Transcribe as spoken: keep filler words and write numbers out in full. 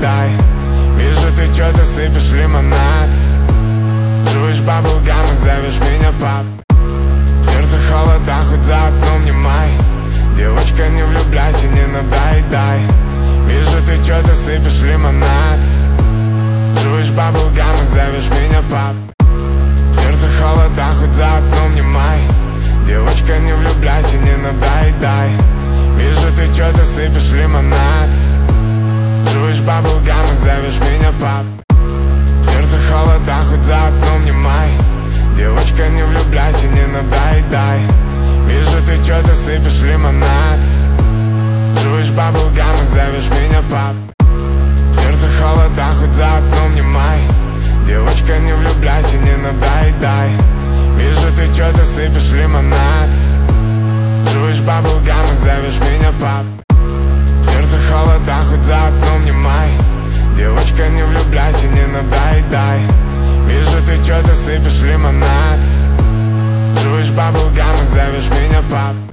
дай. Вижу, ты чё-то сыпешь в лимонад. Жуешь баблгам и зовешь меня пап. Сердце холода, хоть за окном не май. Девочка, не влюбляйся, не надоедай. Вижу, ты чё-то сыпешь в лимонад. Жуешь баблгам и зовешь меня пап. Сердце холода, хоть за окном не май. Девочка, не влюбляйся, не надоедай. Вижу, ты чё-то сыпешь в лимонад. Жуешь баблгам и зовешь меня пап. Сердце холода, хоть за окном не май. Девочка, не влюбляйся, не надоедай. Вижу, ты чё-то сыпешь в лимонад. Жуешь баблгам и зовешь меня пап. Сердце холода, хоть за окном не май. Девочка, не влюбляйся, не надоедай. Вижу, ты чё-то сыпешь в лимонад. Жуешь баблгам и зовешь меня пап. Сердце холода, хоть за окном не май. Девочка, не влюбляйся, не надоедай. Вижу, ты чё-то сыпешь в лимонад. Жуешь баблгам и зовешь меня пап.